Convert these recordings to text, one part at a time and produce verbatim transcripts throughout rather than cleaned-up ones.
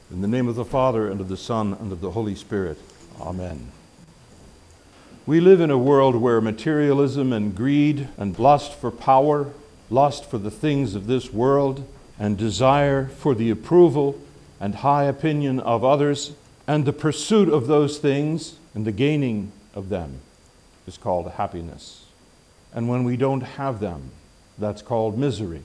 In the name of the Father, and of the Son, and of the Holy Spirit. Amen. We live in a world where materialism and greed and lust for power, lust for the things of this world, and desire for the approval and high opinion of others, and the pursuit of those things and the gaining of them is called happiness. And when we don't have them, that's called misery.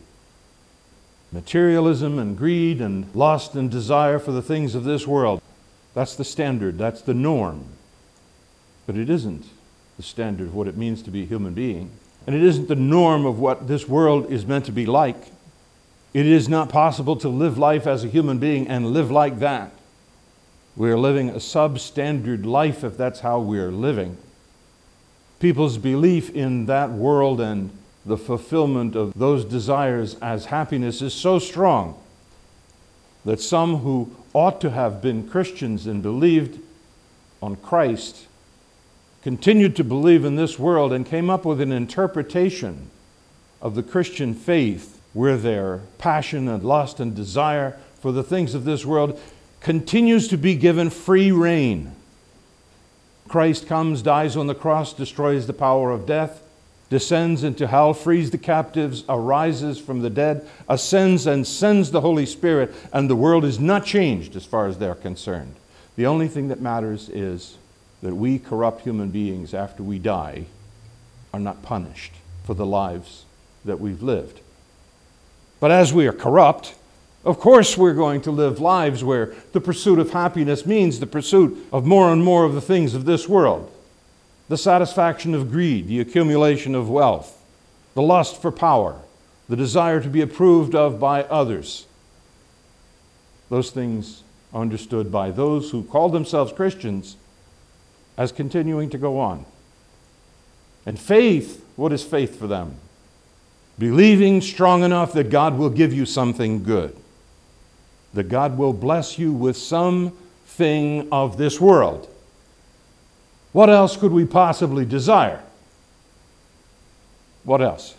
Materialism and greed and lust and desire for the things of this world, that's the standard, that's the norm. But it isn't the standard of what it means to be a human being. And it isn't the norm of what this world is meant to be like. It is not possible to live life as a human being and live like that. We're living a substandard life if that's how we're living. People's belief in that world and the fulfillment of those desires as happiness is so strong that some who ought to have been Christians and believed on Christ continued to believe in this world and came up with an interpretation of the Christian faith where their passion and lust and desire for the things of this world continues to be given free rein. Christ comes, dies on the cross, destroys the power of death, descends into hell, frees the captives, arises from the dead, ascends and sends the Holy Spirit, and the world is not changed as far as they're concerned. The only thing that matters is that we corrupt human beings after we die are not punished for the lives that we've lived. But as we are corrupt, of course we're going to live lives where the pursuit of happiness means the pursuit of more and more of the things of this world. The satisfaction of greed, the accumulation of wealth, the lust for power, the desire to be approved of by others. Those things are understood by those who call themselves Christians as continuing to go on. And faith, what is faith for them? Believing strong enough that God will give you something good, that God will bless you with something of this world. What else could we possibly desire? What else?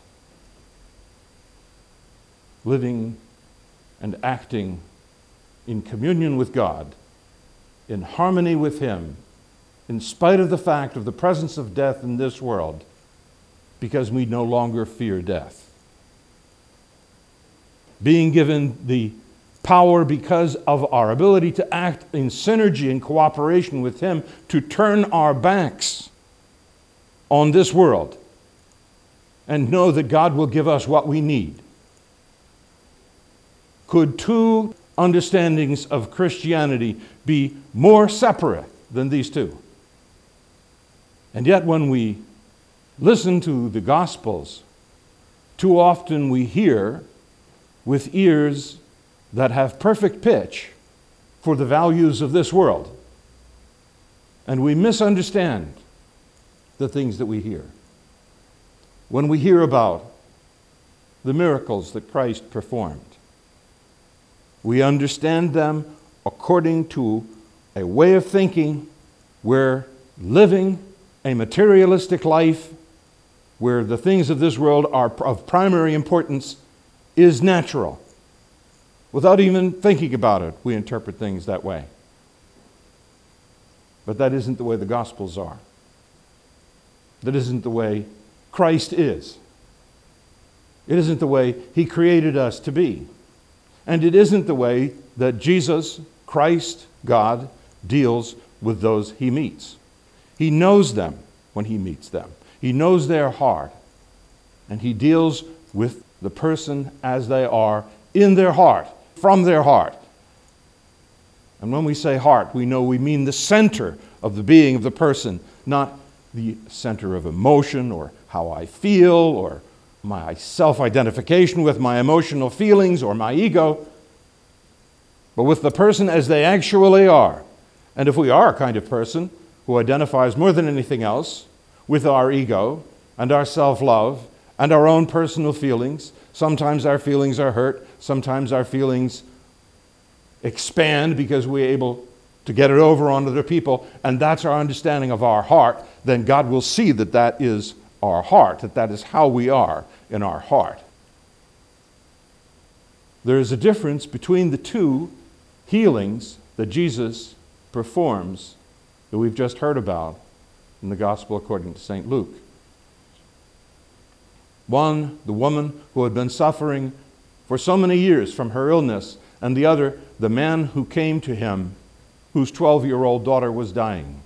Living and acting in communion with God, in harmony with Him, in spite of the fact of the presence of death in this world, because we no longer fear death. Being given the power because of our ability to act in synergy and cooperation with Him to turn our backs on this world and know that God will give us what we need. Could two understandings of Christianity be more separate than these two? And yet when we listen to the Gospels, too often we hear with ears that have perfect pitch for the values of this world. And we misunderstand the things that we hear. When we hear about the miracles that Christ performed, we understand them according to a way of thinking where living a materialistic life, where the things of this world are of primary importance, is natural. Without even thinking about it, we interpret things that way. But that isn't the way the Gospels are. That isn't the way Christ is. It isn't the way He created us to be. And it isn't the way that Jesus, Christ, God, deals with those He meets. He knows them when He meets them. He knows their heart. And He deals with the person as they are in their heart, from their heart. And when we say heart, we know we mean the center of the being of the person, not the center of emotion or how I feel or my self-identification with my emotional feelings or my ego, but with the person as they actually are. And if we are a kind of person who identifies more than anything else with our ego and our self-love and our own personal feelings, sometimes our feelings are hurt, sometimes our feelings expand because we're able to get it over on other people, and that's our understanding of our heart, then God will see that that is our heart, that that is how we are in our heart. There is a difference between the two healings that Jesus performs that we've just heard about in the Gospel according to Saint Luke. One, the woman who had been suffering for so many years from her illness, and the other, the man who came to him whose twelve-year-old daughter was dying.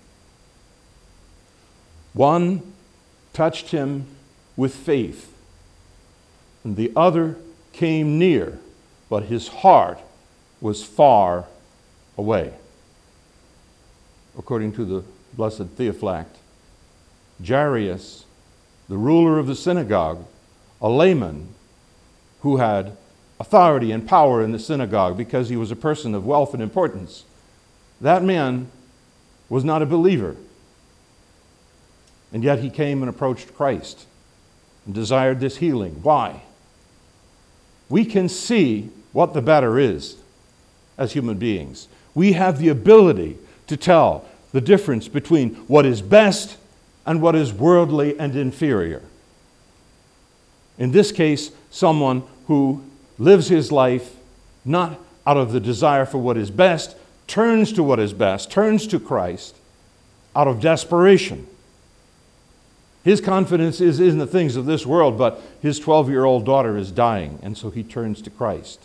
One touched him with faith, and the other came near, but his heart was far away. According to the Blessed Theophylact, Jairus, the ruler of the synagogue, a layman who had authority and power in the synagogue because he was a person of wealth and importance, that man was not a believer. And yet he came and approached Christ and desired this healing. Why? We can see what the better is as human beings. We have the ability to tell the difference between what is best and what is worldly and inferior. In this case, someone who lives his life not out of the desire for what is best, turns to what is best, turns to Christ out of desperation. His confidence is in the things of this world, but his twelve-year-old daughter is dying, and so he turns to Christ.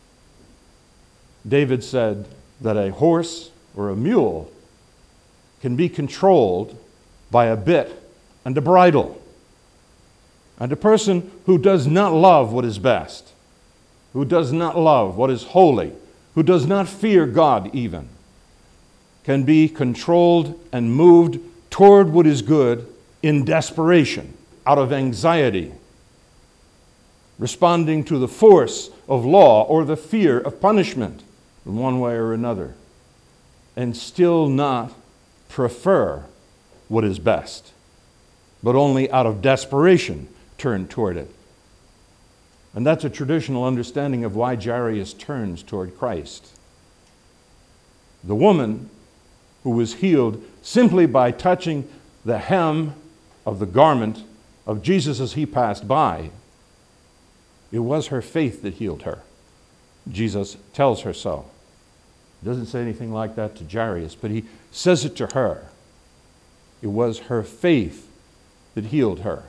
David said that a horse or a mule can be controlled by a bit and a bridle. And a person who does not love what is best, who does not love what is holy, who does not fear God even, can be controlled and moved toward what is good in desperation, out of anxiety, responding to the force of law or the fear of punishment in one way or another, and still not prefer what is best, but only out of desperation turn toward it. And that's a traditional understanding of why Jairus turns toward Christ. The woman who was healed simply by touching the hem of the garment of Jesus as he passed by, it was her faith that healed her. Jesus tells her so. He doesn't say anything like that to Jairus, but he says it to her. It was her faith that healed her.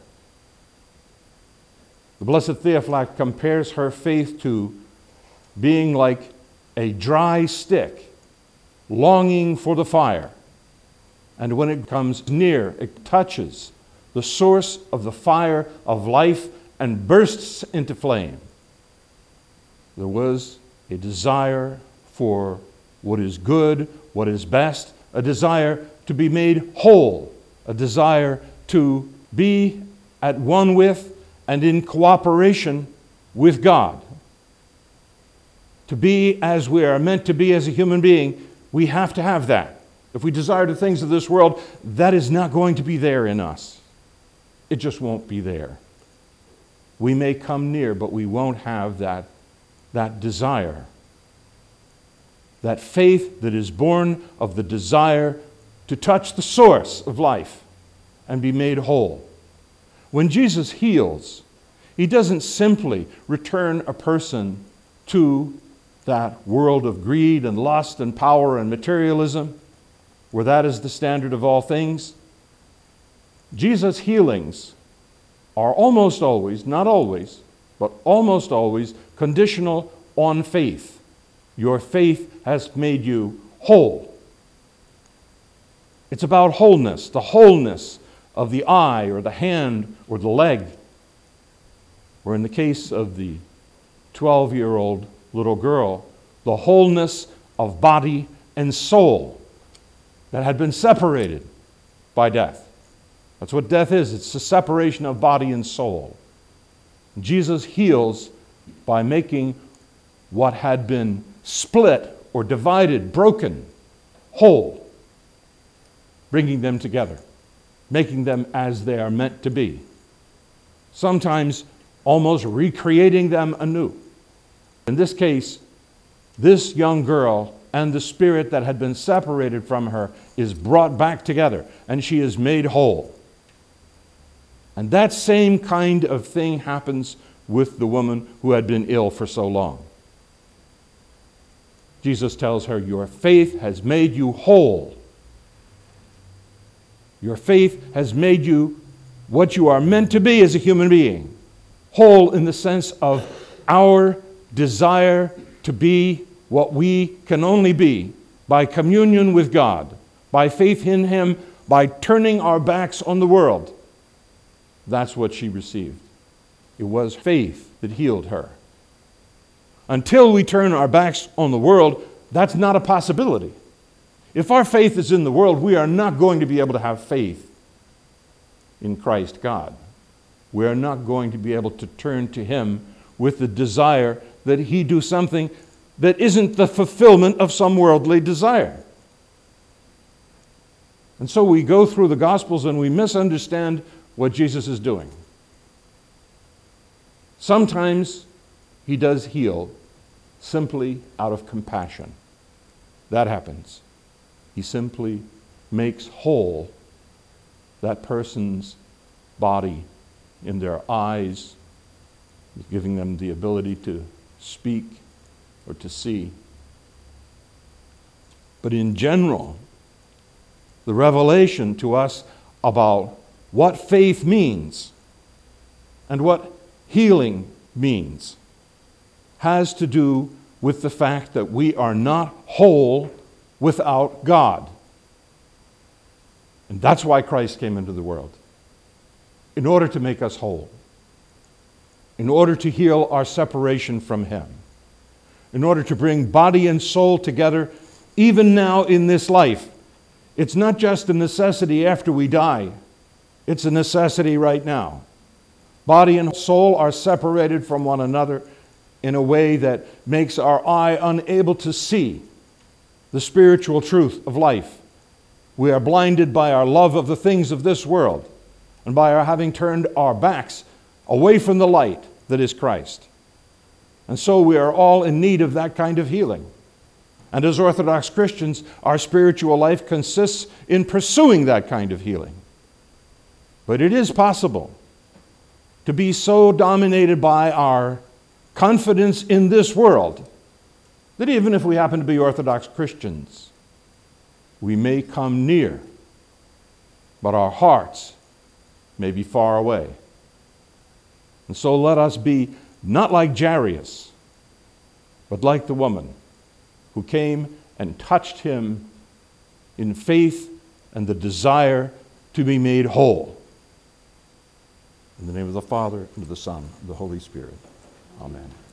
The Blessed Theophylact compares her faith to being like a dry stick longing for the fire. And when it comes near, it touches the source of the fire of life and bursts into flame. There was a desire for what is good, what is best, a desire to be made whole, a desire to be at one with and in cooperation with God. To be as we are meant to be as a human being, we have to have that. If we desire the things of this world, that is not going to be there in us. It just won't be there. We may come near, but we won't have that, that desire. That faith that is born of the desire to touch the source of life and be made whole. When Jesus heals, he doesn't simply return a person to that world of greed and lust and power and materialism, where that is the standard of all things. Jesus' healings are almost always, not always, but almost always conditional on faith. Your faith has made you whole. It's about wholeness, the wholeness of the eye or the hand or the leg. Or in the case of the twelve-year-old little girl, the wholeness of body and soul that had been separated by death. That's what death is. It's the separation of body and soul. Jesus heals by making what had been split or divided, broken, whole, bringing them together, making them as they are meant to be. Sometimes almost recreating them anew. In this case, this young girl and the spirit that had been separated from her is brought back together, and she is made whole. And that same kind of thing happens with the woman who had been ill for so long. Jesus tells her, your faith has made you whole. Your faith has made you what you are meant to be as a human being. Whole in the sense of our desire to be what we can only be by communion with God, by faith in Him, by turning our backs on the world. That's what she received. It was faith that healed her. Until we turn our backs on the world, that's not a possibility. If our faith is in the world, we are not going to be able to have faith in Christ God. We are not going to be able to turn to Him with the desire that He do something that isn't the fulfillment of some worldly desire. And so we go through the Gospels and we misunderstand what Jesus is doing. Sometimes He does heal simply out of compassion. That happens. He simply makes whole that person's body in their eyes, giving them the ability to speak or to see. But in general, the revelation to us about what faith means and what healing means has to do with the fact that we are not whole without God. And that's why Christ came into the world, in order to make us whole, in order to heal our separation from Him, in order to bring body and soul together even now in this life. It's not just a necessity after we die. It's a necessity right now. Body and soul are separated from one another in a way that makes our eye unable to see the spiritual truth of life. We are blinded by our love of the things of this world and by our having turned our backs away from the light that is Christ. And so we are all in need of that kind of healing. And as Orthodox Christians, our spiritual life consists in pursuing that kind of healing. But it is possible to be so dominated by our confidence in this world that even if we happen to be Orthodox Christians, we may come near, but our hearts may be far away. And so let us be not like Jairus, but like the woman who came and touched Him in faith and the desire to be made whole. In the name of the Father, and of the Son, and of the Holy Spirit. Amen.